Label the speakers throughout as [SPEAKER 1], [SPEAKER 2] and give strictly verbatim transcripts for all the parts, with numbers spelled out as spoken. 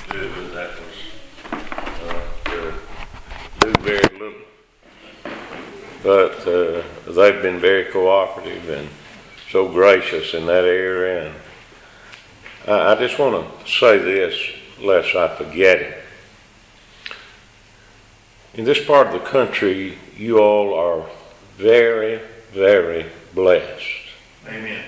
[SPEAKER 1] do, but that was uh, to do very little. But uh, they've been very cooperative and so gracious in that area. And I, I just want to say this, lest I forget it. In this part of the country, you all are very, very blessed.
[SPEAKER 2] Amen.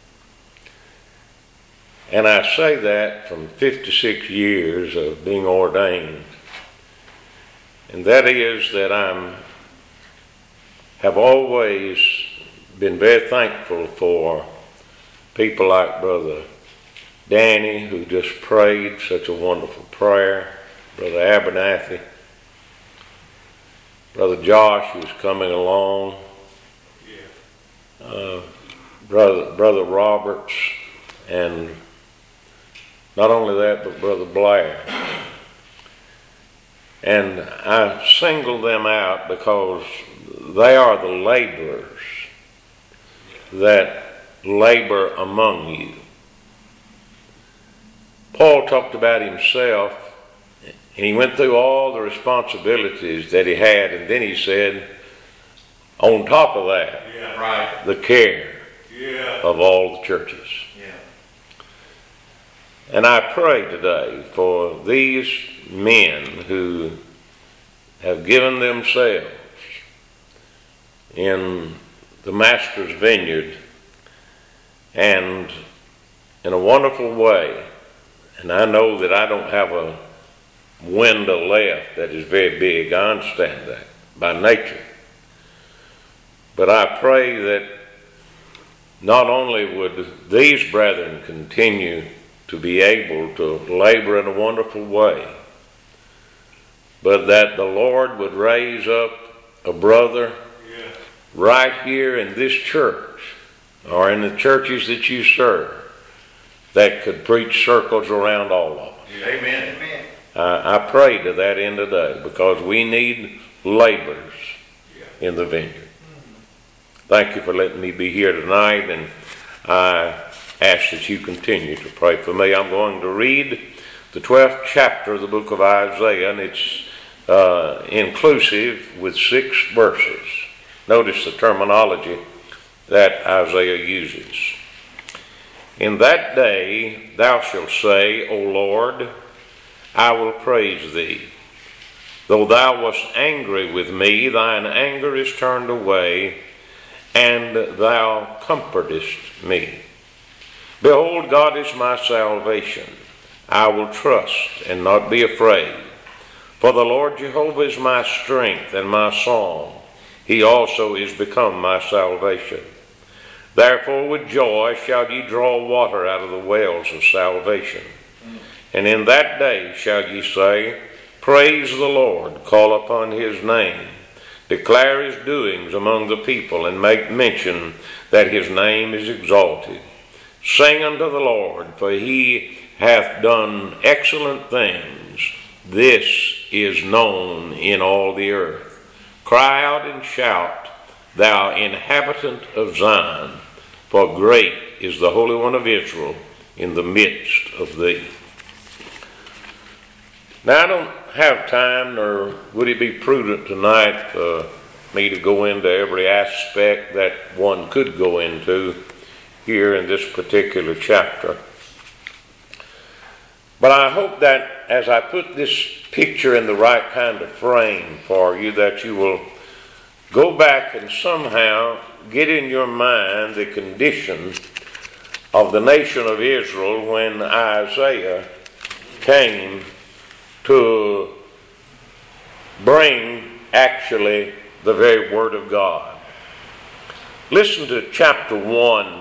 [SPEAKER 1] And I say that from fifty-six years of being ordained. And that is that I'm have always been very thankful for people like Brother Danny, who just prayed such a wonderful prayer, Brother Abernathy, Brother Josh, who's coming along,
[SPEAKER 2] Yeah.
[SPEAKER 1] uh, Brother Brother Roberts, and not only that, but Brother Blair. And I single them out because they are the laborers that labor among you. Paul talked about himself, and he went through all the responsibilities that he had, and then he said, on top of that,
[SPEAKER 2] Yeah. Right.
[SPEAKER 1] the care
[SPEAKER 2] Yeah.
[SPEAKER 1] of all the churches.
[SPEAKER 2] Yeah.
[SPEAKER 1] And I pray today for these men who have given themselves in the Master's vineyard and in a wonderful way. And I know that I don't have a window left that is very big. I understand that by nature. But I pray that not only would these brethren continue to be able to labor in a wonderful way, but that the Lord would raise up a brother
[SPEAKER 2] Yeah.
[SPEAKER 1] right here in this church or in the churches that you serve that could preach circles around all of us.
[SPEAKER 2] Yeah. Amen. Amen.
[SPEAKER 1] I, I pray to that end today because we need laborers
[SPEAKER 2] Yeah.
[SPEAKER 1] in the vineyard. Thank you for letting me be here tonight, and I ask that you continue to pray for me. I'm going to read the twelfth chapter of the book of Isaiah, and it's uh, inclusive with six verses. Notice the terminology that Isaiah uses. In that day thou shalt say, O Lord, I will praise thee. Though thou wast angry with me, thine anger is turned away, and thou comfortest me. Behold, God is my salvation. I will trust and not be afraid. For the Lord Jehovah is my strength and my song. He also is become my salvation. Therefore with joy shall ye draw water out of the wells of salvation. And in that day shall ye say, Praise the Lord, call upon his name. Declare his doings among the people, and make mention that his name is exalted. Sing unto the Lord, for he hath done excellent things. This is known in all the earth. Cry out and shout, thou inhabitant of Zion, for great is the Holy One of Israel in the midst of thee. Now, I don't have time, nor would it be prudent tonight for me to go into every aspect that one could go into here in this particular chapter. But I hope that as I put this picture in the right kind of frame for you, that you will go back and somehow get in your mind the condition of the nation of Israel when Isaiah came to bring actually the very Word of God. Listen to chapter one.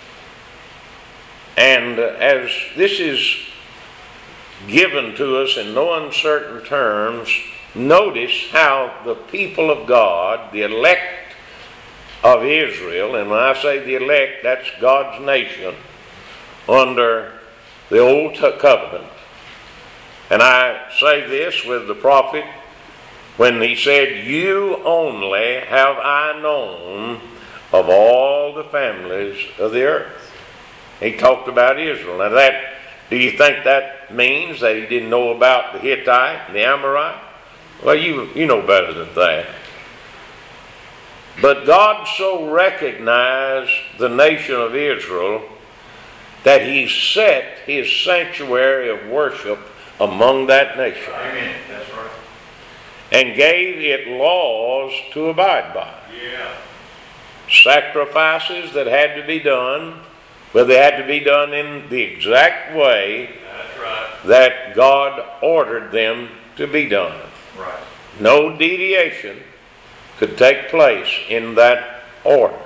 [SPEAKER 1] And as this is given to us in no uncertain terms, notice how the people of God, the elect of Israel, and when I say the elect, that's God's nation under the old covenant. And I say this with the prophet when he said, You only have I known of all the families of the earth. He talked about Israel. Now that Do you think that means that he didn't know about the Hittite and the Amorite? Well, you, you know better than that. But God so recognized the nation of Israel that he set his sanctuary of worship among that nation.
[SPEAKER 2] Amen. That's right.
[SPEAKER 1] And gave it laws to abide by.
[SPEAKER 2] Yeah.
[SPEAKER 1] Sacrifices that had to be done, but they had to be done in the exact way
[SPEAKER 2] That's right.
[SPEAKER 1] that God ordered them to be done.
[SPEAKER 2] Right.
[SPEAKER 1] No deviation could take place in that order.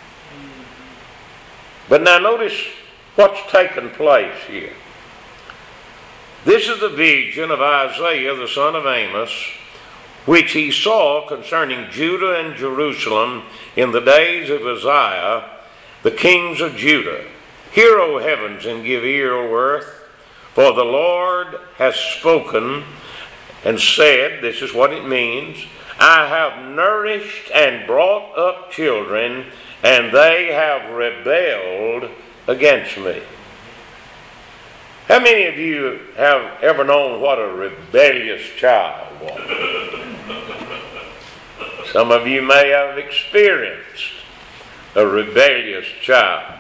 [SPEAKER 1] But now notice what's taken place here. This is the vision of Isaiah the son of Amos, which he saw concerning Judah and Jerusalem in the days of Uzziah, the kings of Judah. Hear, O heavens, and give ear, O earth, for the Lord has spoken and said, this is what it means, I have nourished and brought up children, and they have rebelled against me. How many of you have ever known what a rebellious child was? Some of you may have experienced a rebellious child.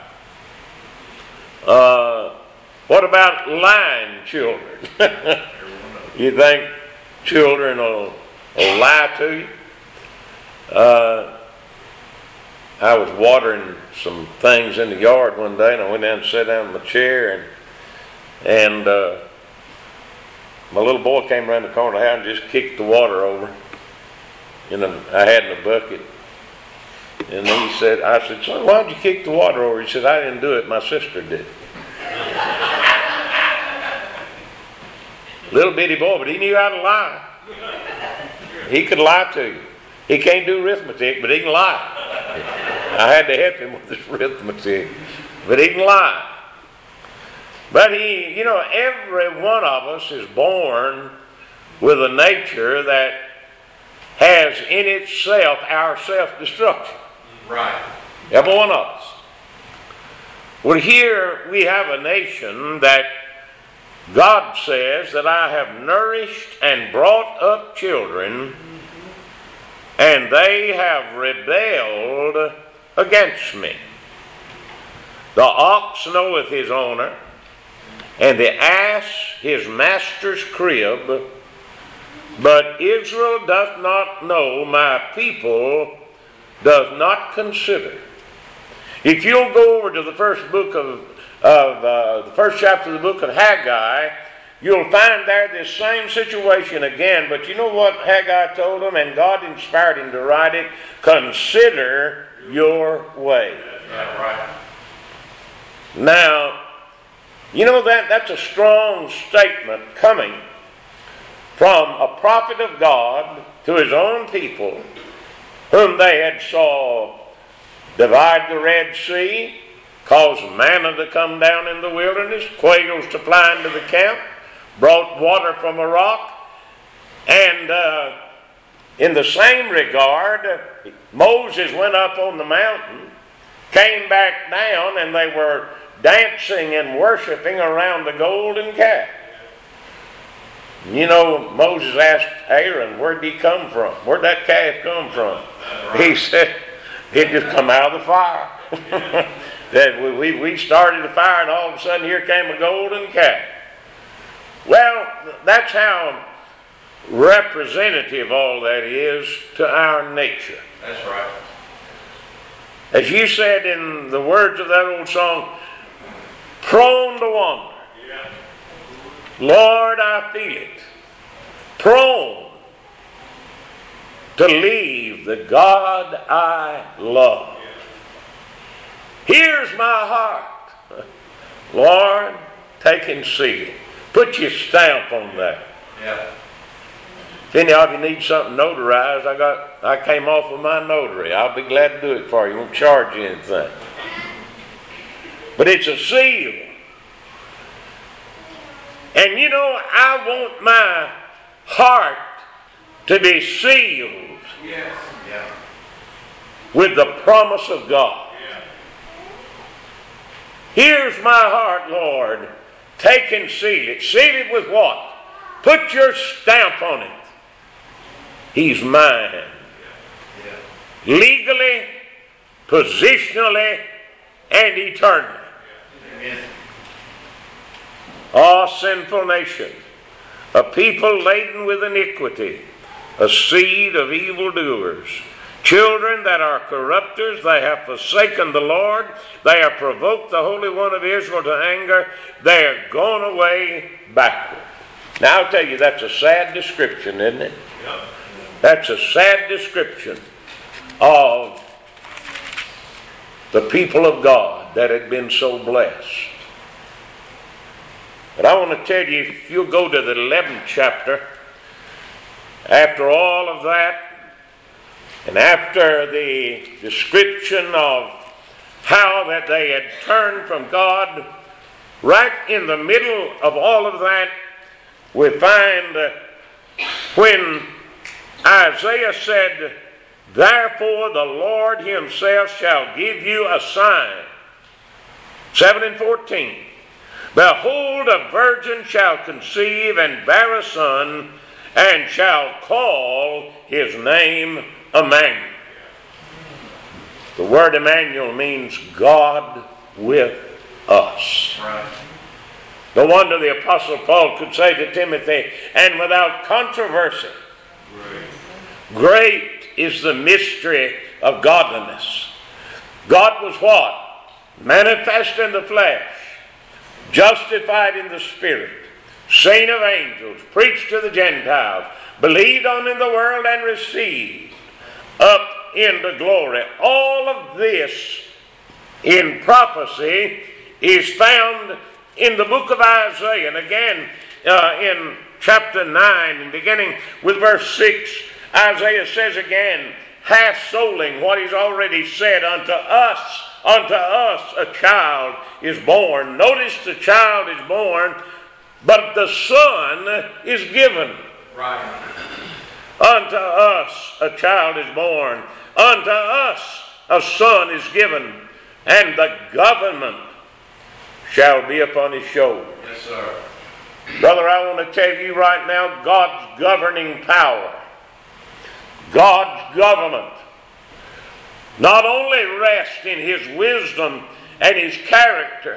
[SPEAKER 1] Uh, what about lying children? You think children will, will lie to you? Uh, I was watering some things in the yard one day, and I went down and sat down in my chair, and and uh, my little boy came around the corner of the house and just kicked the water over. You know, I had in a bucket. And he said, I said, son, why'd you kick the water over? He said, I didn't do it, my sister did. Little bitty boy, but he knew how to lie. He could lie to you. He can't do arithmetic, but he can lie. I had to help him with his arithmetic, but he can lie. But he, you know, every one of us is born with a nature that has in itself our self-destruction.
[SPEAKER 2] Right.
[SPEAKER 1] Every one of us. Well, here we have a nation that God says that I have nourished and brought up children, and they have rebelled against me. The ox knoweth his owner, and the ass his master's crib, but Israel doth not know, my people does not consider. If you'll go over to the first book of, of uh, the first chapter of the book of Haggai, you'll find there this same situation again. But you know what Haggai told them, and God inspired him to write it? Consider your way.
[SPEAKER 2] Yeah, right.
[SPEAKER 1] Now, you know that that's a strong statement coming from a prophet of God to his own people, whom they had saw divide the Red Sea, cause manna to come down in the wilderness, quails to fly into the camp, brought water from a rock, and uh, in the same regard, Moses went up on the mountain, came back down, and they were dancing and worshiping around the golden calf. You know, Moses asked Aaron, where'd he come from? Where'd that calf come from? Right. He said, it just come out of the fire. That we, we, we started a fire, and all of a sudden here came a golden calf. Well, that's how representative all that is to our nature.
[SPEAKER 2] That's right.
[SPEAKER 1] As you said in the words of that old song, prone to wander.
[SPEAKER 2] Yeah.
[SPEAKER 1] Lord, I feel it. Prone to leave the God I love. Here's my heart. Lord, take and seal it. Put your stamp on that.
[SPEAKER 2] Yeah.
[SPEAKER 1] If any of you need something notarized, I got I came off of my notary. I'll be glad to do it for you. Won't charge you anything. But it's a seal. And you know, I want my heart to be sealed
[SPEAKER 2] Yes. Yeah.
[SPEAKER 1] with the promise of God.
[SPEAKER 2] Yeah.
[SPEAKER 1] Here's my heart, Lord. take and seal it. Seal it with what? Put your stamp on it. He's mine. Legally, positionally, and eternally. Ah, sinful nation, a people laden with iniquity, a seed of evildoers, children that are corrupters, they have forsaken the Lord, they have provoked the Holy One of Israel to anger, they are gone away backward. Now I'll tell you, that's a sad description, isn't it? That's a sad description of the people of God that had been so blessed. But I want to tell you, if you go to the eleventh chapter, after all of that, and after the description of how that they had turned from God, right in the middle of all of that, we find uh, when Isaiah said, "Therefore the Lord himself shall give you a sign." seven and fourteen. "Behold, a virgin shall conceive and bear a son, and shall call his name Emmanuel." The word Emmanuel means God with us.
[SPEAKER 2] Right.
[SPEAKER 1] No wonder the Apostle Paul could say to Timothy, "And without controversy, great is the mystery of godliness." God was what? Manifest in the flesh, justified in the Spirit, seen of angels, preached to the Gentiles, believed on in the world, and received up into glory. All of this in prophecy is found in the book of Isaiah. And again, uh, in chapter nine, and beginning with verse six, Isaiah says again, half-soling what he's already said, "Unto us, unto us a child is born." Notice the child is born, but the son is given.
[SPEAKER 2] Right.
[SPEAKER 1] "Unto us a child is born, unto us a son is given, and the government shall be upon his shoulder."
[SPEAKER 2] Yes, sir.
[SPEAKER 1] Brother, I want to tell you right now, God's governing power, God's government, not only rests in his wisdom and his character,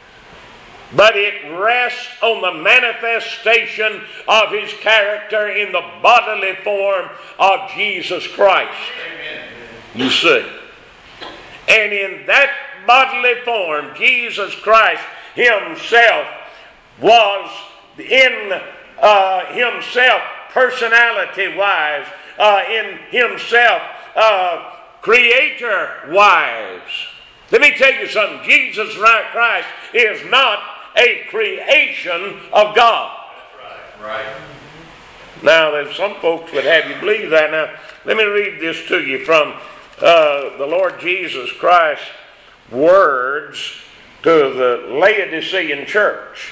[SPEAKER 1] but it rests on the manifestation of his character in the bodily form of Jesus Christ.
[SPEAKER 2] Amen.
[SPEAKER 1] You see. And in that bodily form, Jesus Christ himself was in uh, himself personality-wise, uh, in himself uh, creator-wise. Let me tell you something. Jesus Christ is not a creation of God.
[SPEAKER 2] Right.
[SPEAKER 1] Now, there's some folks would have you believe that. Now, let me read this to you from uh, the Lord Jesus Christ's words to the Laodicean church.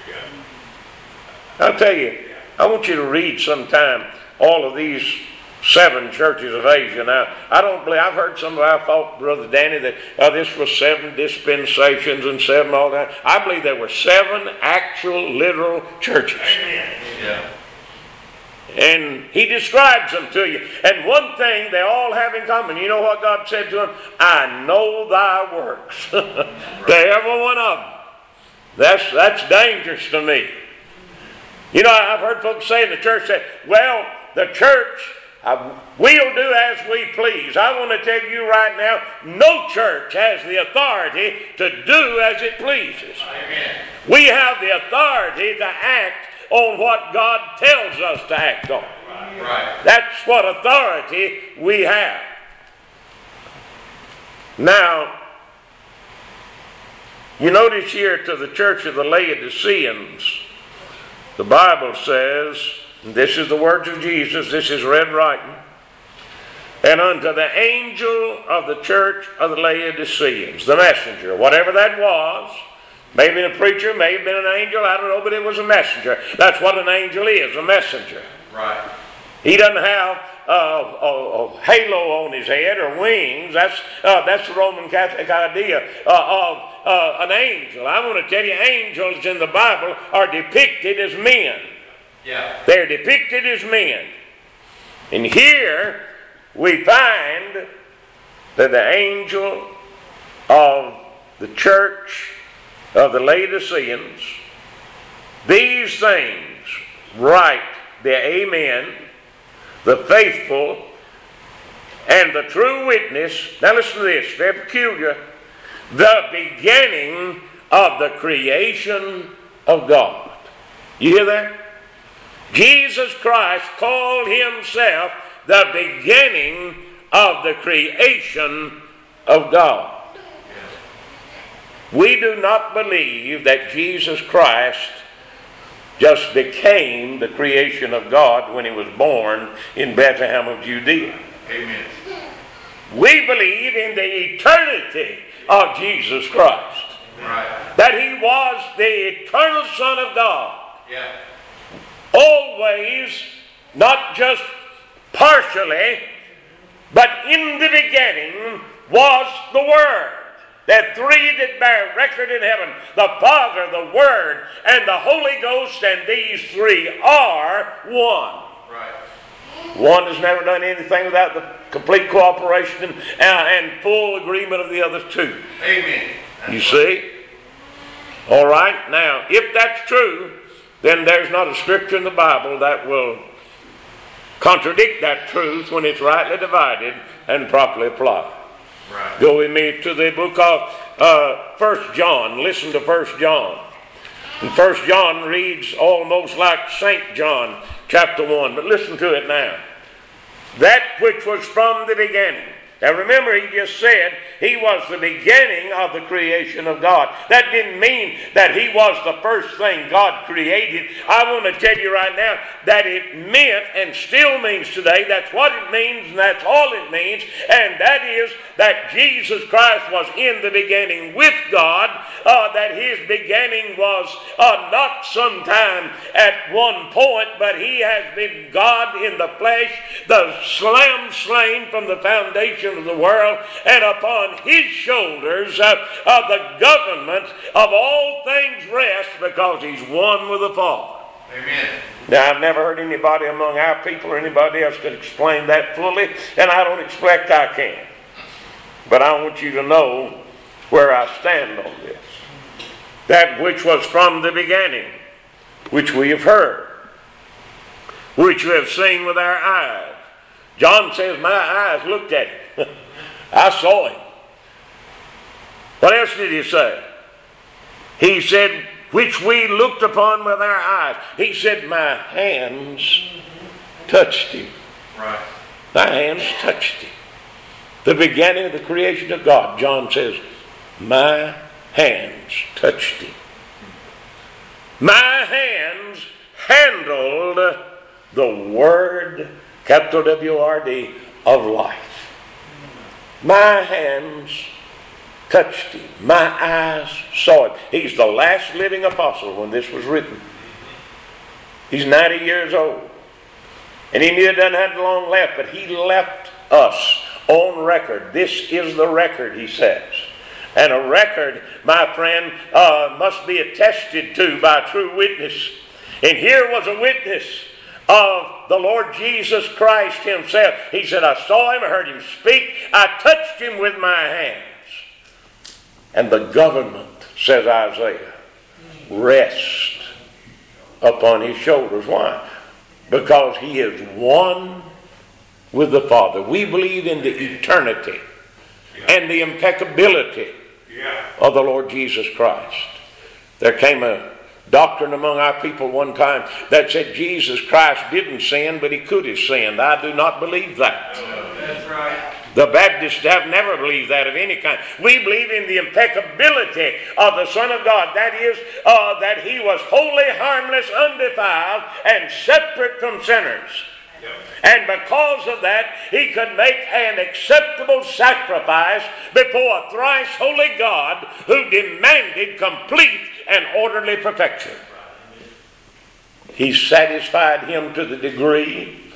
[SPEAKER 1] I'll tell you, I want you to read sometime all of these seven churches of Asia. Now, I don't believe, I've heard some of our folk, Brother Danny, that uh, this was seven dispensations and seven all that. I believe there were seven actual, literal churches.
[SPEAKER 2] Amen. Yeah.
[SPEAKER 1] And he describes them to you. And one thing they all have in common. You know what God said to them? "I know thy works." To every one of them. That's, that's dangerous to me. You know, I've heard folks say in the church, say, "Well, the church, uh, we'll do as we please." I want to tell you right now, no church has the authority to do as it pleases.
[SPEAKER 2] Amen.
[SPEAKER 1] We have the authority to act on what God tells us to act on.
[SPEAKER 2] Right.
[SPEAKER 1] That's what authority we have. Now, you notice here to the church of the Laodiceans, the Bible says, and this is the words of Jesus, this is red writing, "And unto the angel of the church of the Laodiceans," the messenger, whatever that was, may have been a preacher, may have been an angel, I don't know, but it was a messenger. That's what an angel is, a messenger.
[SPEAKER 2] Right.
[SPEAKER 1] He doesn't have a, a, a halo on his head or wings. That's uh, that's the Roman Catholic idea uh, of uh, an angel. I want to tell you, angels in the Bible are depicted as men.
[SPEAKER 2] Yeah.
[SPEAKER 1] They're depicted as men. And here we find that the angel of the church of the Laodiceans, these things write the Amen, the faithful, and the true witness. Now listen to this, very peculiar. The beginning of the creation of God. You hear that? Jesus Christ called himself the beginning of the creation of God. We do not believe that Jesus Christ just became the creation of God when he was born in Bethlehem of Judea.
[SPEAKER 2] Amen.
[SPEAKER 1] We believe in the eternity of Jesus Christ.
[SPEAKER 2] Right.
[SPEAKER 1] That he was the eternal Son of God.
[SPEAKER 2] Yeah.
[SPEAKER 1] Always, not just partially, but in the beginning was the Word. That three that bear record in heaven, the Father, the Word, and the Holy Ghost, and these three are one.
[SPEAKER 2] Right.
[SPEAKER 1] One has never done anything without the complete cooperation and, and full agreement of the other two.
[SPEAKER 2] Amen.
[SPEAKER 1] You see? All right, now, if that's true, then there's not a scripture in the Bible that will contradict that truth when it's rightly divided and properly applied.
[SPEAKER 2] Right.
[SPEAKER 1] Go with me to the book of uh, First John. Listen to First John. And First John reads almost like Saint John chapter one, but listen to it now. That which was from the beginning. Now remember, he just said he was the beginning of the creation of God. That didn't mean that he was the first thing God created. I want to tell you right now that it meant and still means today, that's what it means and that's all it means, and that is that Jesus Christ was in the beginning with God, uh, that his beginning was uh, not sometime at one point, but he has been God in the flesh, the lamb slain from the foundation of the world, and upon his shoulders uh, uh, the government of all things rests because he's one with the Father.
[SPEAKER 2] Amen.
[SPEAKER 1] Now, I've never heard anybody among our people or anybody else could explain that fully, and I don't expect I can. But I want you to know where I stand on this. That which was from the beginning, which we have heard, which we have seen with our eyes. John says, my eyes looked at him. I saw him. What else did he say? He said, which we looked upon with our eyes. He said, my hands touched him.
[SPEAKER 2] Right.
[SPEAKER 1] My hands touched him. The beginning of the creation of God. John says, my hands touched him. My hands handled the Word, capital W R D, of life. My hands touched him. My eyes saw him. He's the last living apostle when this was written. He's ninety years old. And he knew it doesn't have long left, but he left us on record. This is the record, he says. And a record, my friend, uh, must be attested to by true witness. And here was a witness of the Lord Jesus Christ himself. He said, I saw him, I heard him speak, I touched him with my hands. And the government, says Isaiah, rests upon his shoulders. Why? Because he is one with the Father. We believe in the eternity and the impeccability of the Lord Jesus Christ. There came a doctrine among our people one time that said Jesus Christ didn't sin, but he could have sinned. I do not believe that.
[SPEAKER 2] That's right.
[SPEAKER 1] The Baptists have never believed that of any kind. We believe in the impeccability of the Son of God. That is, uh, that he was wholly harmless, undefiled, and separate from sinners. Yep. And because of that, he could make an acceptable sacrifice before a thrice holy God who demanded complete and orderly perfection. He satisfied him to the degree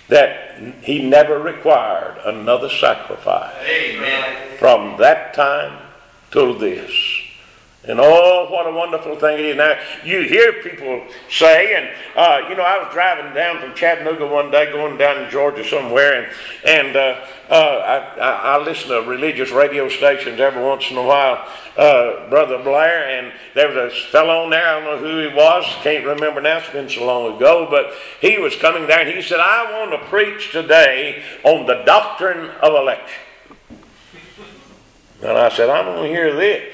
[SPEAKER 1] that he never required another sacrifice.
[SPEAKER 2] Amen.
[SPEAKER 1] From that time till this. And oh, what a wonderful thing it is. Now, you hear people say, and, uh, you know, I was driving down from Chattanooga one day, going down to Georgia somewhere, and, and uh, uh, I, I, I listen to religious radio stations every once in a while, uh, Brother Blair, and there was a fellow on there, I don't know who he was, can't remember now, it's been so long ago, but he was coming there, and he said, I want to preach today on the doctrine of election. And I said, I'm going to hear this.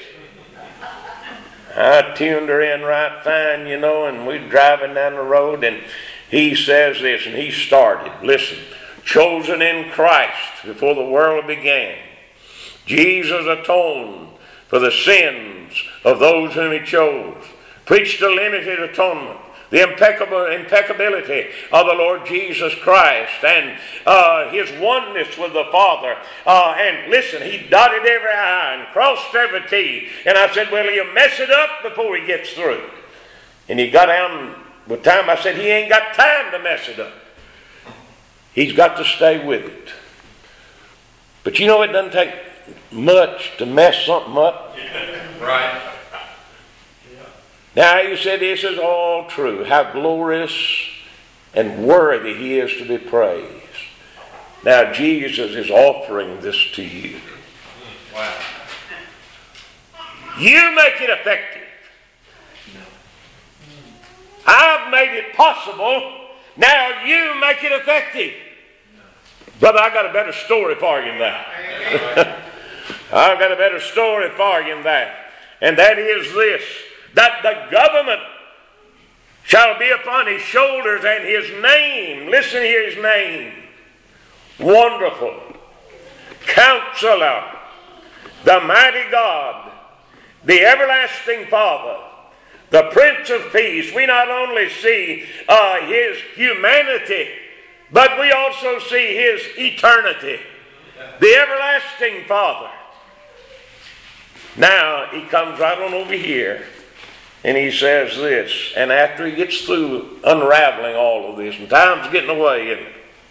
[SPEAKER 1] I tuned her in right fine, you know, and we're driving down the road, and he says this, and he started. Listen, chosen in Christ before the world began. Jesus atoned for the sins of those whom he chose. Preached the limited atonement. The impeccable impeccability of the Lord Jesus Christ and uh, his oneness with the Father. Uh, and listen, he dotted every I and crossed every T. And I said, well, he'll mess it up before he gets through. And he got down with time. I said, he ain't got time to mess it up. He's got to stay with it. But you know, it doesn't take much to mess something up.
[SPEAKER 2] Right.
[SPEAKER 1] Now, you said this is all true. How glorious and worthy he is to be praised. Now, Jesus is offering this to you.
[SPEAKER 2] Wow.
[SPEAKER 1] You make it effective. I've made it possible. Now you make it effective. Brother, I got a better story for you than that. I've got a better story for you than that. And that is this. That the government shall be upon his shoulders, and his name, listen here, his name, Wonderful, Counselor, the Mighty God, the Everlasting Father, the Prince of Peace. We not only see uh, his humanity, but we also see his eternity, the Everlasting Father. Now, he comes right on over here. And he says this, and after he gets through unraveling all of this, and time's getting away, and,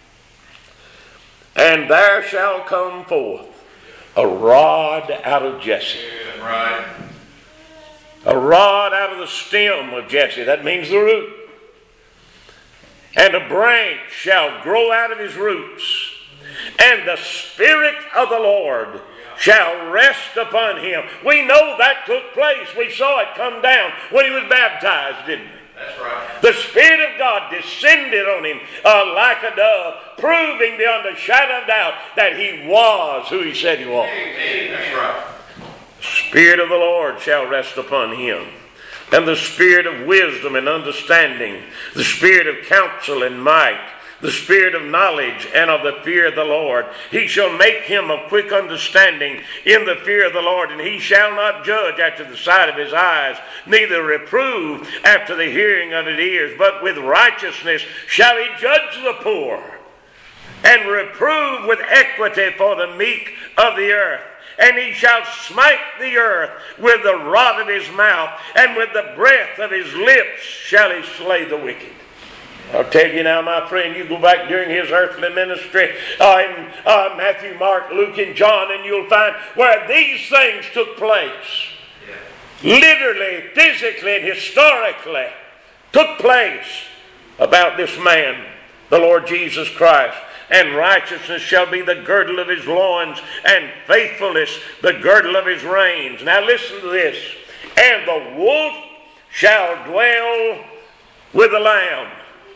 [SPEAKER 1] and there shall come forth a rod out of Jesse.
[SPEAKER 2] Yeah, right.
[SPEAKER 1] A rod out of the stem of Jesse. That means the root. And a branch shall grow out of his roots. And the Spirit of the Lord shall rest upon him. We know that took place. We saw it come down when he was baptized, didn't we?
[SPEAKER 2] That's right.
[SPEAKER 1] The Spirit of God descended on him uh, like a dove, proving beyond a shadow of doubt that he was who he said he was.
[SPEAKER 2] Amen. That's right.
[SPEAKER 1] The Spirit of the Lord shall rest upon him, and the Spirit of wisdom and understanding, the Spirit of counsel and might, the Spirit of knowledge and of the fear of the Lord. He shall make him of quick understanding in the fear of the Lord, and he shall not judge after the sight of his eyes, neither reprove after the hearing of his ears, but with righteousness shall he judge the poor, and reprove with equity for the meek of the earth. And he shall smite the earth with the rod of his mouth, and with the breath of his lips shall he slay the wicked. I'll tell you now, my friend, you go back during his earthly ministry uh, in uh, Matthew, Mark, Luke, and John, and you'll find where these things took place. Yeah. Literally, physically, and historically took place about this man, the Lord Jesus Christ. And righteousness shall be the girdle of his loins, and faithfulness the girdle of his reins. Now listen to this. And the wolf shall dwell with the lamb,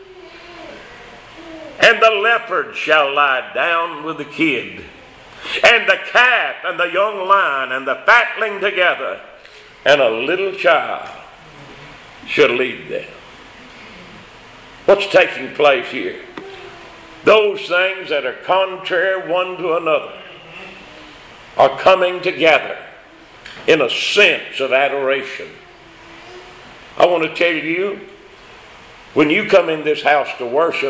[SPEAKER 1] and the leopard shall lie down with the kid, and the calf and the young lion and the fatling together, and a little child shall lead them. What's taking place here? Those things that are contrary one to another are coming together in a sense of adoration. I want to tell you, when you come in this house to worship,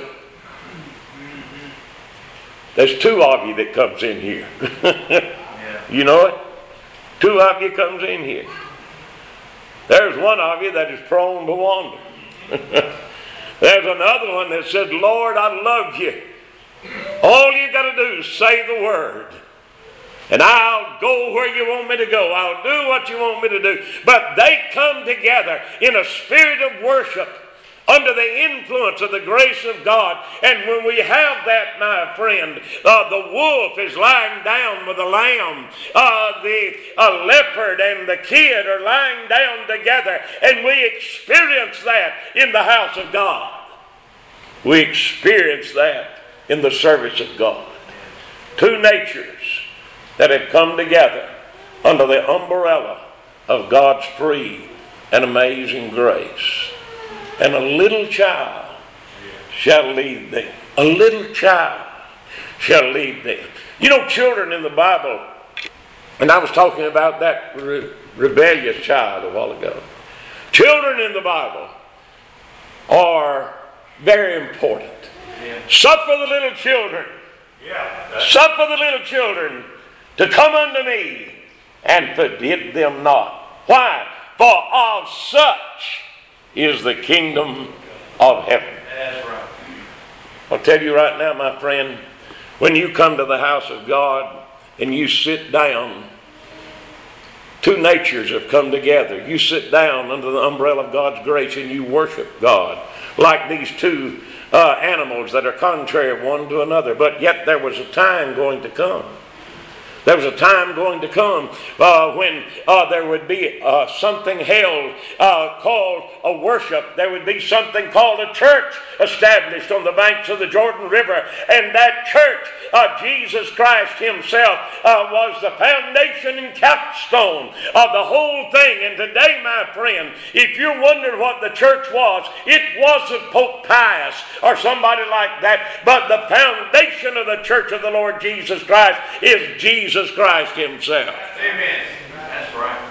[SPEAKER 1] there's two of you that comes in here.
[SPEAKER 2] Yeah.
[SPEAKER 1] You know it? Two of you comes in here. There's one of you that is prone to wander. There's another one that said, Lord, I love you, All you got to do is say the word. And I'll go where you want me to go. I'll do what you want me to do. But they come together in a spirit of worship under the influence of the grace of God. And when we have that, my friend, uh, the wolf is lying down with the lamb. Uh, the uh, leopard and the kid are lying down together. And we experience that in the house of God. We experience that in the service of God. Two natures that have come together under the umbrella of God's free and amazing grace. And a little child shall lead them. A little child shall lead them. You know, children in the Bible, and I was talking about that re- rebellious child a while ago. Children in the Bible are very important. Yeah. Suffer the little children. Yeah, suffer the little children to come unto me, and forbid them not. Why? For of such is the kingdom of heaven. That's right. I'll tell you right now, my friend, when you come to the house of God and you sit down, two natures have come together. You sit down under the umbrella of God's grace and you worship God like these two uh, animals that are contrary one to another. But yet there was a time going to come. There was a time going to come uh, when uh, there would be uh, something held uh, called a worship. There would be something called a church established on the banks of the Jordan River. And that church, uh, Jesus Christ himself, uh, was the foundation and capstone of the whole thing. And today, my friend, if you wondered what the church was, it wasn't Pope Pius or somebody like that. But the foundation of the church of the Lord Jesus Christ is Jesus Christ himself.
[SPEAKER 2] Amen. That's right.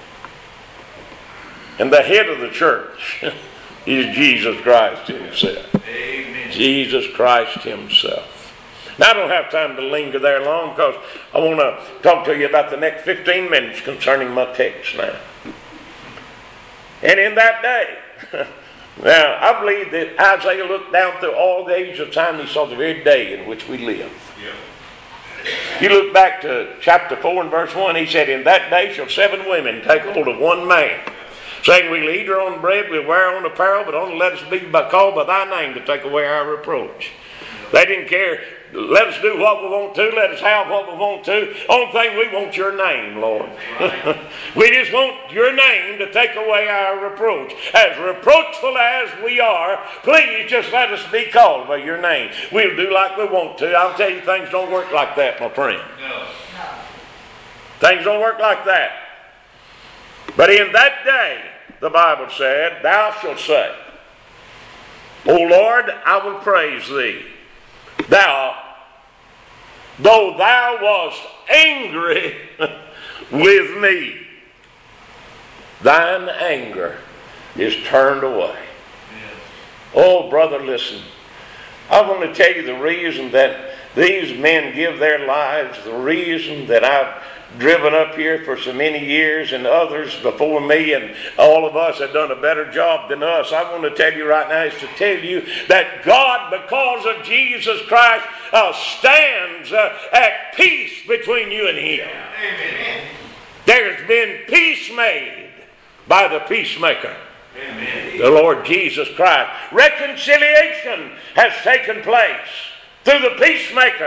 [SPEAKER 1] And the head of the church is Jesus Christ himself.
[SPEAKER 2] Amen.
[SPEAKER 1] Jesus Christ himself. Now I don't have time to linger there long because I want to talk to you about the next fifteen minutes concerning my text now. And in that day, now I believe that Isaiah looked down through all the ages of time and he saw the very day in which we live.
[SPEAKER 2] Yeah.
[SPEAKER 1] If you look back to chapter four and verse one, he said, in that day shall seven women take hold of one man, saying, we'll eat our own bread, we'll wear our own apparel, but only let us be called by thy name to take away our reproach. They didn't care. Let us do what we want to. Let us have what we want to. Only thing we want your name, Lord. We just want your name to take away our reproach. As reproachful as we are, please just let us be called by your name. We'll do like we want to. I'll tell you, things don't work like that, my friend.
[SPEAKER 2] No.
[SPEAKER 1] Things don't work like that. But in that day, the Bible said, thou shalt say, O Lord, I will praise thee. Thou, though thou wast angry with me, thine anger is turned away. Yes. Oh, brother, listen. I want to tell you the reason that these men give their lives, the reason that I've driven up here for so many years, and others before me and all of us have done a better job than us. I want to tell you right now is to tell you that God, because of Jesus Christ, uh, stands uh, at peace between you and him. Amen. There's been peace made by the peacemaker. Amen. The Lord Jesus Christ. Reconciliation has taken place through the peacemaker.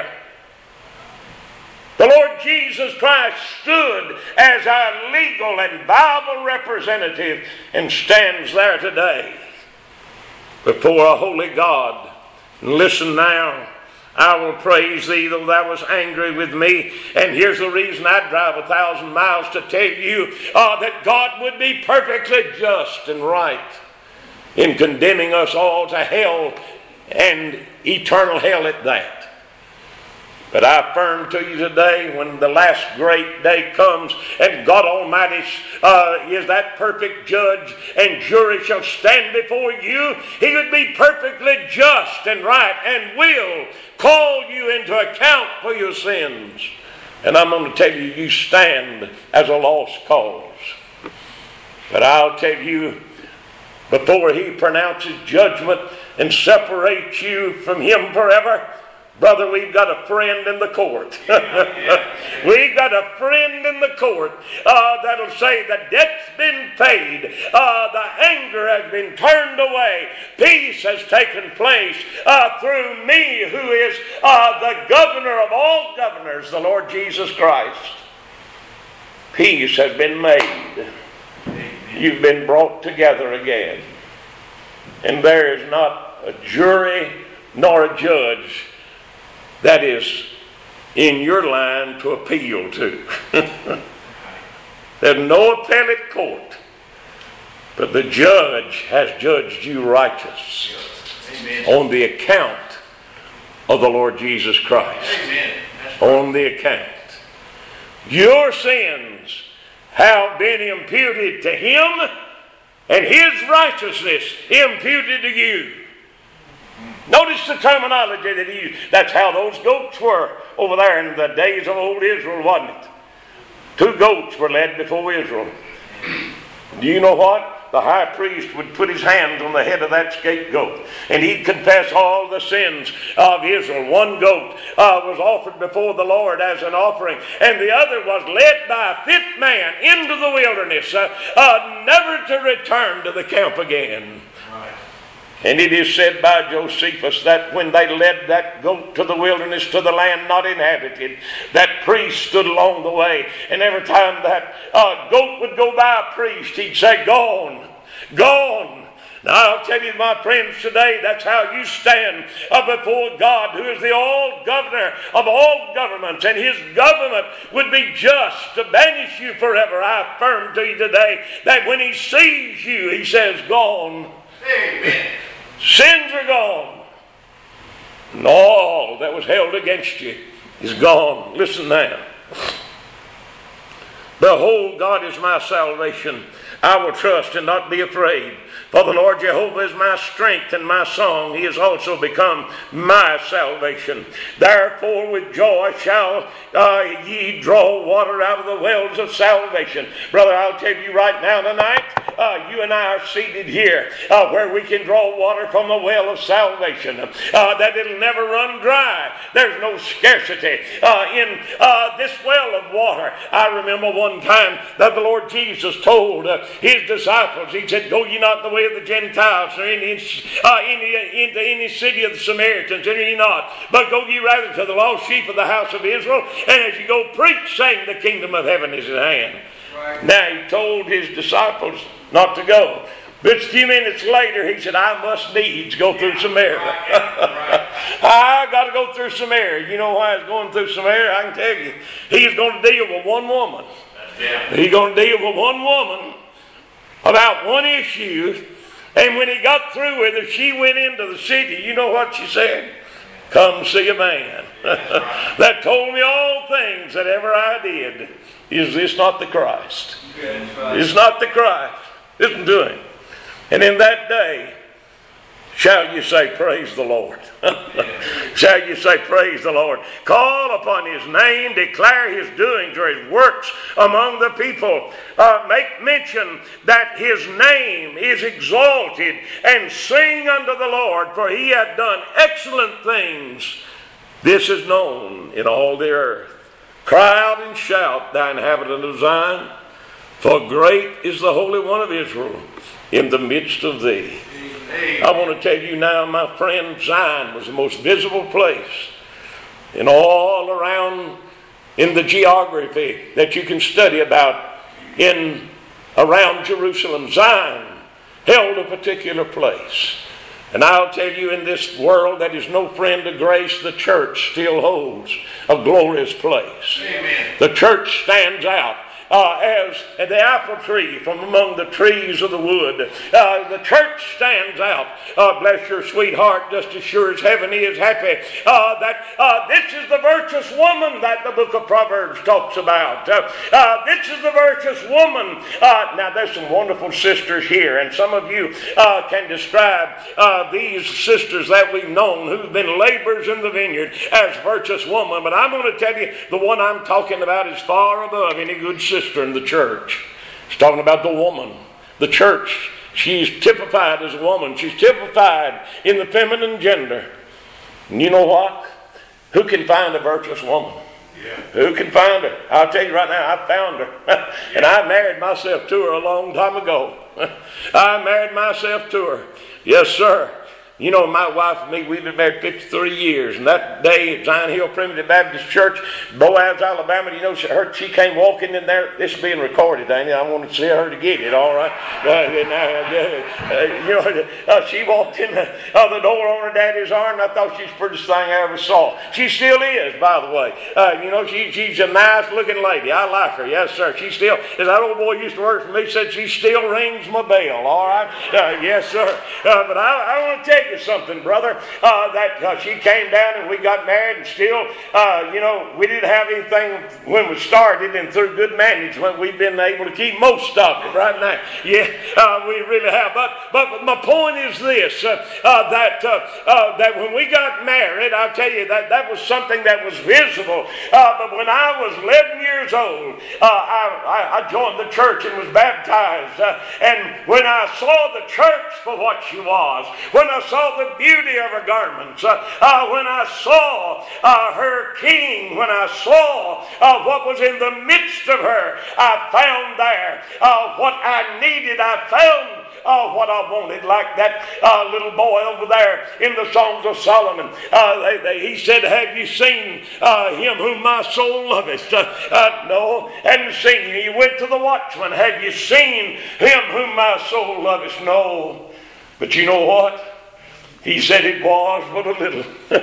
[SPEAKER 1] The Lord Jesus Christ stood as our legal and Bible representative and stands there today before a holy God. And listen now, I will praise thee though thou wast angry with me. And here's the reason I drive a thousand miles to tell you uh, that God would be perfectly just and right in condemning us all to hell and eternal hell at that. But I affirm to you today, when the last great day comes and God Almighty uh, is that perfect judge and jury shall stand before you, he would be perfectly just and right and will call you into account for your sins. And I'm going to tell you, you stand as a lost cause. But I'll tell you, before he pronounces judgment and separates you from him forever, Brother, we've got a friend in the court. We've got a friend in the court uh, that'll say the debt's been paid. Uh, the anger has been turned away. Peace has taken place uh, through me, who is uh, the governor of all governors, the Lord Jesus Christ. Peace has been made. You've been brought together again. And there is not a jury nor a judge that is in your line to appeal to. There's no appellate court, but the judge has judged you righteous. Amen. On the account of the Lord Jesus Christ. Amen. On the account. Your sins have been imputed to Him, and His righteousness imputed to you. Notice the terminology that he used. That's how those goats were over there in the days of old Israel, wasn't it? Two goats were led before Israel. Do you know what? The high priest would put his hands on the head of that scapegoat, and he'd confess all the sins of Israel. One goat uh, was offered before the Lord as an offering, and the other was led by a fit man into the wilderness, uh, uh, never to return to the camp again. And it is said by Josephus that when they led that goat to the wilderness, to the land not inhabited, that priest stood along the way. And every time that uh, goat would go by a priest, he'd say, "Gone, gone." Now I'll tell you, my friends, today that's how you stand uh, before God, who is the all-governor of all governments. And His government would be just to banish you forever. I affirm to you today that when He sees you, He says, "Gone." Amen. Sins are gone. And all that was held against you is gone. Listen now. Behold, God is my salvation. I will trust and not be afraid. For the Lord Jehovah is my strength and my song. He has also become my salvation. Therefore with joy shall uh, ye draw water out of the wells of salvation. Brother, I'll tell you right now tonight, uh, you and I are seated here uh, where we can draw water from the well of salvation. Uh, that it'll never run dry. There's no scarcity uh, in uh, this well of water. I remember one time that the Lord Jesus told uh, His disciples, He said, "Go ye not the way of the Gentiles, or any, uh, any, into any city of the Samaritans, enter ye not, but go ye rather to the lost sheep of the house of Israel, and as you go preach, saying, the kingdom of heaven is at hand." Right. Now He told His disciples not to go. But a few minutes later, He said, "I must needs go through Samaria." Right. Right. I got to go through Samaria. You know why He's going through Samaria? I can tell you. He's going to deal with one woman. Yeah. He's going to deal with one woman about one issue. And when He got through with her, she went into the city. You know what she said? "Come see a man that told me all things that ever I did. Is this not the Christ?" It's not the Christ. Listen to Him. "And in that day shall you say, Praise the Lord." Shall you say, "Praise the Lord." Call upon His name, declare His doings or His works among the people. Uh, make mention that His name is exalted, and sing unto the Lord, for He hath done excellent things. This is known in all the earth. Cry out and shout, thou inhabitant of Zion, for great is the Holy One of Israel in the midst of thee. I want to tell you now, my friend, Zion was the most visible place in all around in the geography that you can study about in around Jerusalem. Zion held a particular place. And I'll tell you, in this world that is no friend to grace, the church still holds a glorious place. Amen. The church stands out Uh, as the apple tree from among the trees of the wood. Uh, the church stands out. Uh, bless your sweetheart, just as sure as heaven is happy. Uh, that uh, this is the virtuous woman that the book of Proverbs talks about. Uh, uh, this is the virtuous woman. Uh, now, there's some wonderful sisters here, and some of you uh, can describe uh, these sisters that we've known who've been laborers in the vineyard as virtuous women. But I'm going to tell you, the one I'm talking about is far above any good sister in the church. It's talking about the woman. The church, she's typified as a woman. She's typified in the feminine gender. And you know what? Who can find a virtuous woman?
[SPEAKER 2] Yeah.
[SPEAKER 1] Who can find her? I'll tell you right now, I found her. And I married myself to her a long time ago. I married myself to her. Yes, sir. You know, my wife and me, we've been married fifty-three years. And that day at Zion Hill Primitive Baptist Church, Boaz, Alabama, you know, she, her, she came walking in there. This is being recorded, ain't it? I want to see her to get it, all right? Uh, and, uh, uh, you know, uh, she walked in the, uh, the door on her daddy's arm, and I thought she's the prettiest thing I ever saw. She still is, by the way. Uh, you know, she, she's a nice-looking lady. I like her, yes, sir. She still, as that old boy used to work for me, said she still rings my bell, all right? Uh, yes, sir. Uh, but I, I want to tell you something, brother, uh, that uh, she came down and we got married, and still, uh, you know, we didn't have anything when we started, and through good management, we've been able to keep most of it right now. Yeah, uh, we really have. But, but, but my point is this, uh, uh, that uh, uh, that when we got married, I'll tell you that that was something that was visible. Uh, but when I was eleven years old, uh, I, I joined the church and was baptized. Uh, and when I saw the church for what she was, when I saw the beauty of her garments, uh, uh, when I saw uh, her king, when I saw uh, what was in the midst of her, I found there uh, what I needed. I found uh, what I wanted, like that uh, little boy over there in the Songs of Solomon. Uh, they, they, he said, have you seen uh, him whom my soul loveth? Uh, uh, no, hadn't seen him. He went to the watchman. Have you seen him whom my soul loveth? No. But you know what? He said it was but a little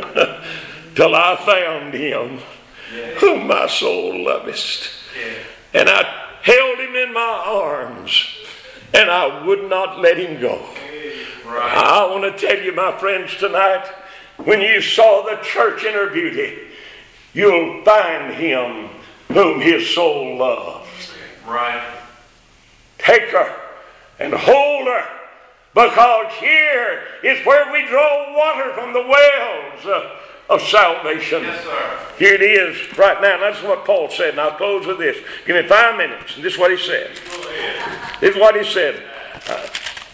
[SPEAKER 1] till I found him yeah. whom my soul loveth. Yeah. And I held him in my arms and I would not let him go. Right. I want to tell you, my friends, tonight, when you saw the church in her beauty, you'll find him whom his soul loves.
[SPEAKER 2] Right.
[SPEAKER 1] Take her and hold her. Because here is where we draw water from the wells uh, of salvation.
[SPEAKER 2] Yes, sir.
[SPEAKER 1] Here it is right now. And that's what Paul said. And I'll close with this. Give me five minutes. And this is what he said. This is what he said. Uh,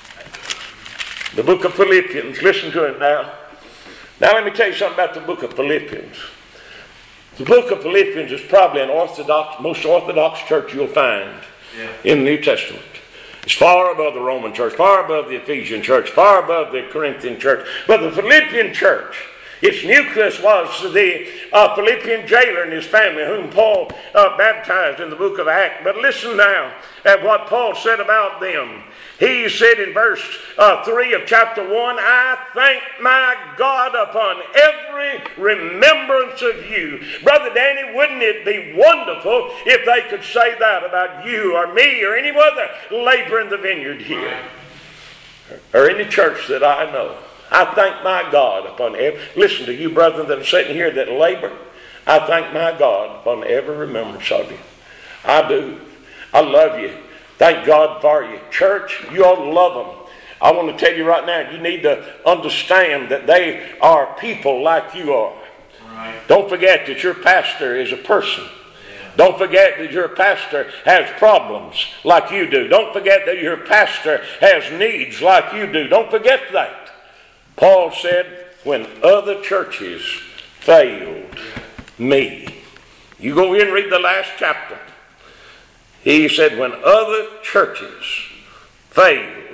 [SPEAKER 1] the book of Philippians. Listen to it now. Now let me tell you something about the book of Philippians. The book of Philippians is probably an orthodox, most orthodox church you'll find yeah. in the New Testament. It's far above the Roman church, far above the Ephesian church, far above the Corinthian church. But the Philippian church, its nucleus was the uh, Philippian jailer and his family, whom Paul uh, baptized in the book of Acts. But listen now at what Paul said about them. He said in verse uh, three of chapter one, I thank my God upon every remembrance of you. Brother Danny, wouldn't it be wonderful if they could say that about you or me or any other laborer in the vineyard here or any church that I know? I thank my God upon every... Listen to you, brethren, that are sitting here that labor. I thank my God upon every remembrance of you. I do. I love you. Thank God for you. Church, you ought to love them. I want to tell you right now, you need to understand that they are people like you are. Right. Don't forget that your pastor is a person. Yeah. Don't forget that your pastor has problems like you do. Don't forget that your pastor has needs like you do. Don't forget that. Paul said, when other churches failed me. You go in and read the last chapter. He said, when other churches failed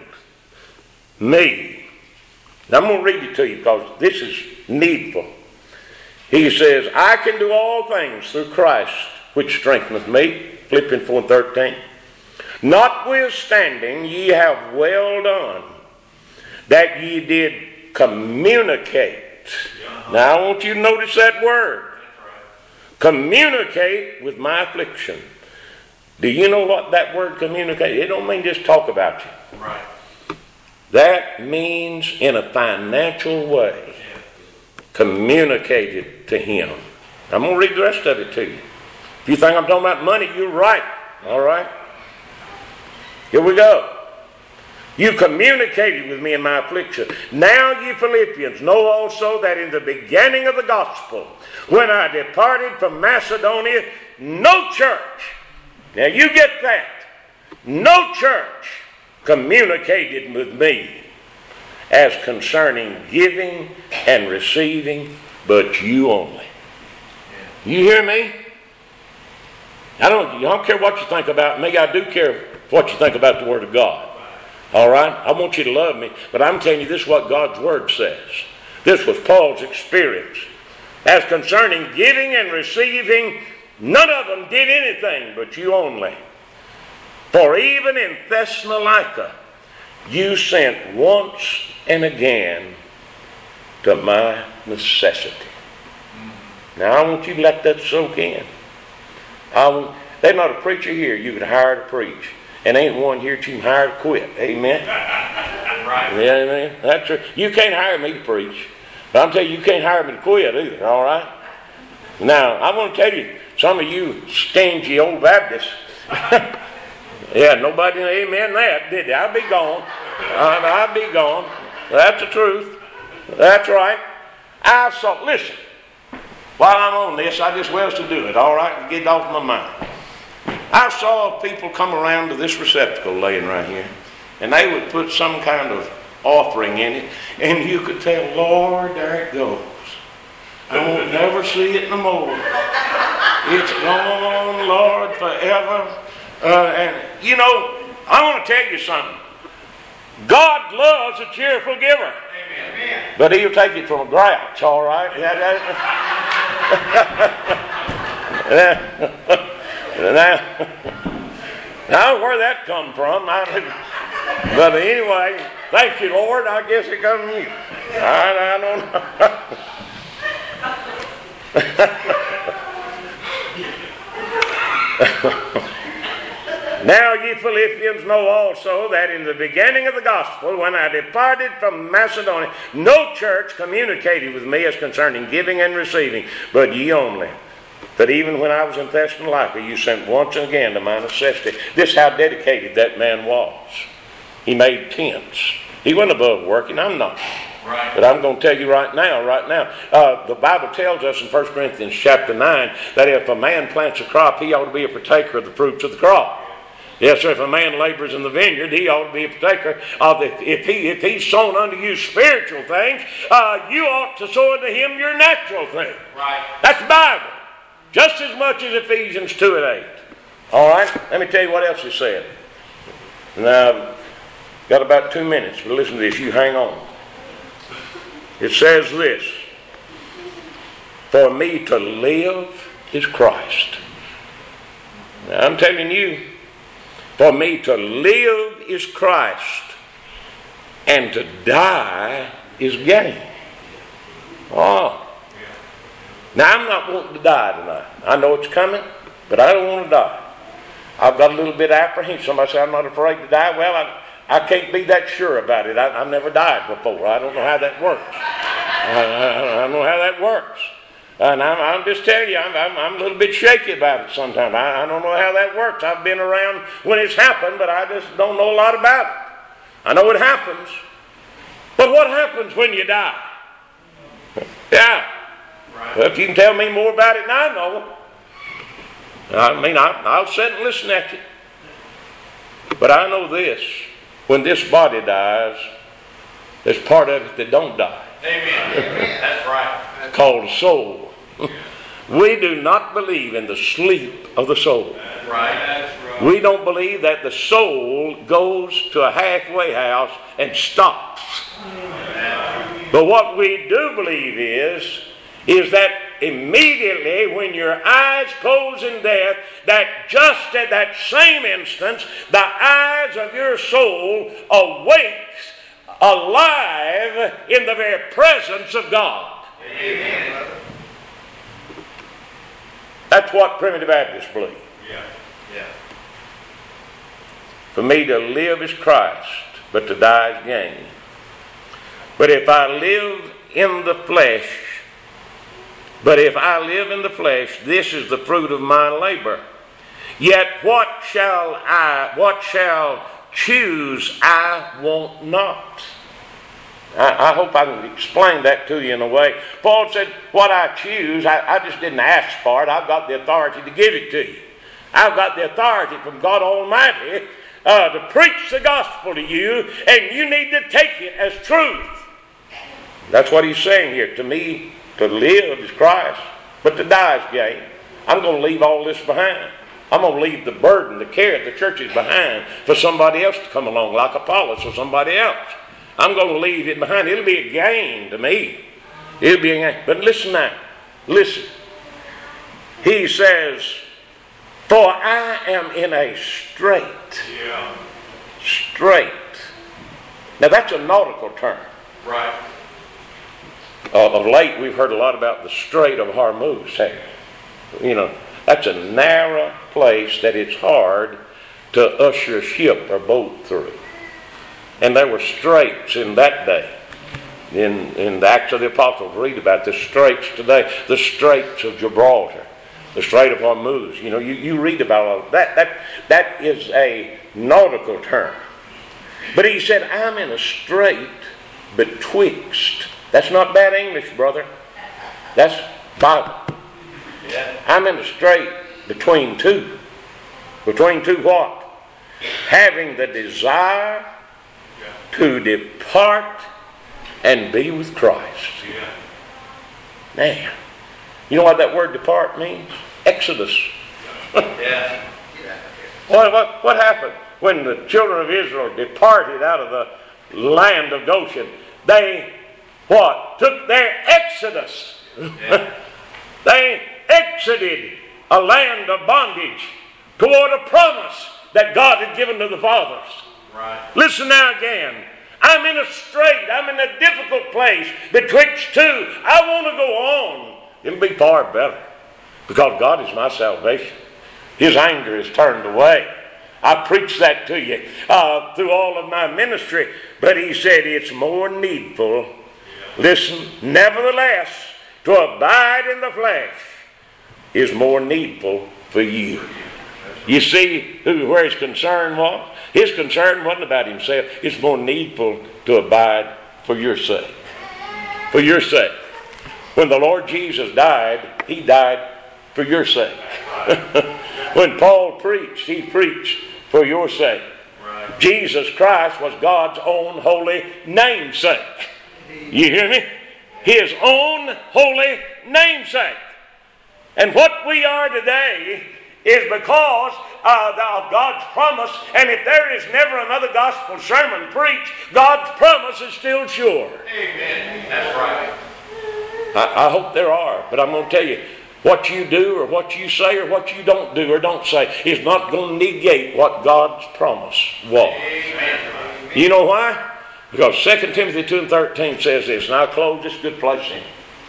[SPEAKER 1] me. Now I'm going to read it to you because this is needful. He says, I can do all things through Christ, which strengtheneth me. Philippians four and thirteen. Notwithstanding, ye have well done, that ye did communicate. Now I want you to notice that word. Communicate with my affliction. Do you know what that word communicate? It don't mean just talk about you. Right. That means in a financial way. Communicate it to him. I'm going to read the rest of it to you. If you think I'm talking about money, you're right. All right. Here we go. You communicated with me in my affliction. Now ye Philippians know also that in the beginning of the gospel, when I departed from Macedonia, no church, now you get that, no church communicated with me as concerning giving and receiving, but you only. You hear me? I don't, I don't care what you think about me. I do care what you think about the Word of God. All right? I want you to love me. But I'm telling you, this is what God's Word says. This was Paul's experience. As concerning giving and receiving, none of them did anything but you only. For even in Thessalonica, you sent once and again to my necessity. Now I want you to let that soak in. I want, there's not a preacher here you could hire to preach, and ain't one here that you can hire to quit. Amen?
[SPEAKER 2] Right.
[SPEAKER 1] Yeah, amen. That's true. You can't hire me to preach, but I'm telling you, you can't hire me to quit either. All right? Now I want to tell you, some of you stingy old Baptists. Yeah, nobody, amen that, did they? I'll be gone. I'll be gone. That's the truth. That's right. I saw, listen, while I'm on this, I just well to do it, all right, and get it off my mind. I saw people come around to this receptacle laying right here, and they would put some kind of offering in it, and you could tell, Lord, there it goes. I won't never see it no more. It's gone, Lord, forever. Uh, and, you know, I want to tell you something. God loves a cheerful giver. Amen. But he'll take it from a grouch, all right? now, now, where that come from? I, but anyway, thank you, Lord. I guess it comes from you. I, I don't know. Now ye Philippians know also that in the beginning of the gospel, when I departed from Macedonia, no church communicated with me as concerning giving and receiving, but ye only. That even when I was in Thessalonica, you sent once and again to my necessity. This is how dedicated that man was. He made tents. He wasn't above working. I'm not. Right. But I'm going to tell you right now, right now, uh, the Bible tells us in First Corinthians chapter nine that if a man plants a crop, he ought to be a partaker of the fruits of the crop. Yes, sir, if a man labors in the vineyard, he ought to be a partaker of the, if he if he's sown unto you spiritual things, uh, you ought to sow unto him your natural things. Right. That's the Bible. Just as much as Ephesians two and eight. All right? Let me tell you what else he said. Now, got about two minutes, but listen to this. You hang on. It says this. For me to live is Christ. Now, I'm telling you, for me to live is Christ, and to die is gain. Oh. Now, I'm not wanting to die tonight. I know it's coming, but I don't want to die. I've got a little bit of apprehension. Somebody say, I'm not afraid to die. Well, I, I can't be that sure about it. I, I've never died before. I don't know how that works. I, I, I don't know how that works. And I'm, I'm just telling you, I'm, I'm, I'm a little bit shaky about it sometimes. I, I don't know how that works. I've been around when it's happened, but I just don't know a lot about it. I know it happens. But what happens when you die? Yeah. Right. Well, if you can tell me more about it than I know, I mean, I, I'll sit and listen at you. But I know this. When this body dies, there's part of it that don't die.
[SPEAKER 2] Amen. That's right.
[SPEAKER 1] Called the soul. We do not believe in the sleep of the soul.
[SPEAKER 2] That's right. That's right.
[SPEAKER 1] We don't believe that the soul goes to a halfway house and stops. Amen. But what we do believe is, is that immediately when your eyes close in death, that just at that same instance, the eyes of your soul awakes alive in the very presence of God. Amen. That's what primitive Baptists believe.
[SPEAKER 2] Yeah. Yeah.
[SPEAKER 1] For me to live is Christ, but to die is gain. But if I live in the flesh, but if I live in the flesh, this is the fruit of my labor. Yet what shall I, what shall choose I want not? I, I hope I can explain that to you in a way. Paul said, what I choose, I, I just didn't ask for it. I've got the authority to give it to you. I've got the authority from God Almighty uh, to preach the gospel to you, and you need to take it as truth. That's what he's saying here. To me, to live is Christ. But to die is gain. I'm going to leave all this behind. I'm going to leave the burden, the care of the churches behind for somebody else to come along, like Apollos or somebody else. I'm going to leave it behind. It'll be a gain to me. It'll be a gain. But listen now. Listen. He says, for I am in a strait.
[SPEAKER 2] Yeah.
[SPEAKER 1] Strait. Now that's a nautical term.
[SPEAKER 2] Right.
[SPEAKER 1] Uh, of late we've heard a lot about the Strait of Hormuz. Hey, you know, that's a narrow place that it's hard to usher a ship or boat through. And there were straits in that day. In, in the Acts of the Apostles, read about the straits today. The Straits of Gibraltar. The Strait of Hormuz. You know, you, you read about all that. That. That is a nautical term. But he said, I'm in a strait betwixt. That's not bad English, brother. That's Bible.
[SPEAKER 2] Yeah.
[SPEAKER 1] I'm in a strait between two. Between two what? Having the desire to depart and be with Christ.
[SPEAKER 2] Yeah.
[SPEAKER 1] Man, you know what that word depart means? Exodus.
[SPEAKER 2] Yeah.
[SPEAKER 1] What, what, what happened when the children of Israel departed out of the land of Goshen? They, what? Took their exodus.
[SPEAKER 2] Yeah.
[SPEAKER 1] They exited a land of bondage toward a promise that God had given to the fathers.
[SPEAKER 2] Right.
[SPEAKER 1] Listen now again. I'm in a strait. I'm in a difficult place betwixt two. I want to go on. It'll be far better because God is my salvation. His anger is turned away. I preached that to you uh, through all of my ministry. But he said it's more needful. Listen, nevertheless, to abide in the flesh is more needful for you. You see who, where his concern was? His concern wasn't about himself. It's more needful to abide for your sake. For your sake. When the Lord Jesus died, he died for your sake. When Paul preached, he preached for your sake.
[SPEAKER 2] Right.
[SPEAKER 1] Jesus Christ was God's own holy namesake. You hear me? His own holy namesake. And what we are today is because uh, of God's promise. And if there is never another gospel sermon preached, God's promise is still sure.
[SPEAKER 2] Amen. That's right.
[SPEAKER 1] I, I hope there are. But I'm going to tell you, what you do or what you say or what you don't do or don't say is not going to negate what God's promise was.
[SPEAKER 2] Amen.
[SPEAKER 1] You know why? Because Second Timothy two and thirteen says this, and I'll close this good place in.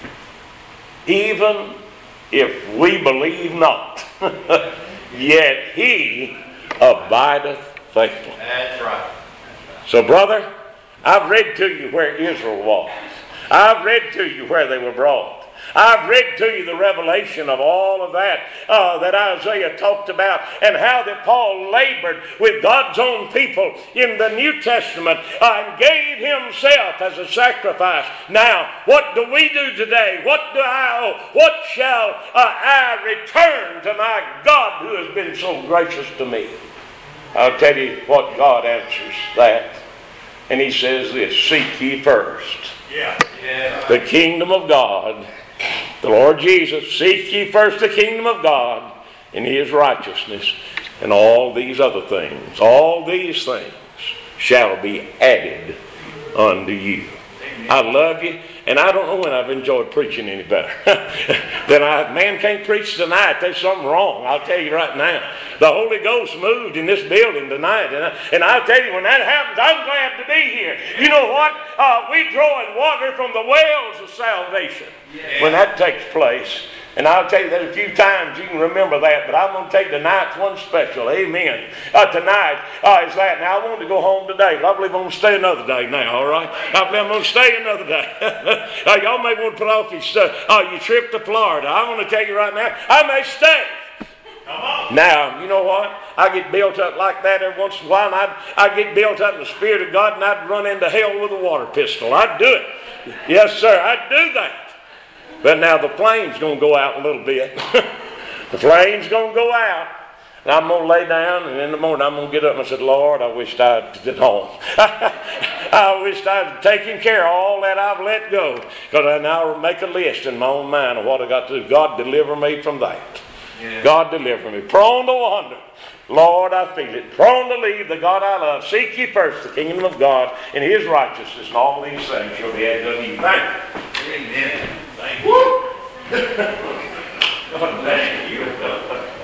[SPEAKER 1] Even if we believe not, yet he abideth faithful.
[SPEAKER 2] That's right.
[SPEAKER 1] So, brother, I've read to you where Israel was. I've read to you where they were brought. I've read to you the revelation of all of that uh, that Isaiah talked about, and how that Paul labored with God's own people in the New Testament uh, and gave himself as a sacrifice. Now, what do we do today? What do I owe? What shall uh, I return to my God who has been so gracious to me? I'll tell you what God answers that. And he says this, seek ye first
[SPEAKER 2] Yeah. Yeah.
[SPEAKER 1] the kingdom of God, the Lord Jesus. Seek ye first the kingdom of God and his righteousness, and all these other things, all these things shall be added unto you. I love you, and I don't know when I've enjoyed preaching any better. Then I, man can't preach tonight. There's something wrong. I'll tell you right now. The Holy Ghost moved in this building tonight, and, I, and I'll tell you, when that happens, I'm glad to be here. You know what? Uh, we drawing water from the wells of salvation. Yeah. When that takes place. And I'll tell you that a few times you can remember that, but I'm going to take tonight's one special. Amen. Uh, tonight uh, is that. Now, I want to go home today, but I believe I'm going to stay another day now, all right? I believe I'm going to stay another day. uh, y'all may want to put off your, uh, uh, your trip to Florida. I want to tell you right now, I may stay. Now, you know what? I get built up like that every once in a while, and I'd, I'd get built up in the Spirit of God, and I'd run into hell with a water pistol. I'd do it. Yes, sir, I'd do that. But now the flame's going to go out a little bit. The flame's going to go out. And I'm going to lay down, and in the morning I'm going to get up and I said, Lord, I wished I'd been home. I I wished I'd taken care of all that I've let go. Because I now make a list in my own mind of what I got to do. God, deliver me from that.
[SPEAKER 2] Yeah.
[SPEAKER 1] God, deliver me. Prone to wander. Lord, I feel it. Prone to leave the God I love. Seek ye first the kingdom of God and His righteousness, and all these things shall be added unto you. Thank you.
[SPEAKER 2] Amen. Thank
[SPEAKER 1] you. God, thank you.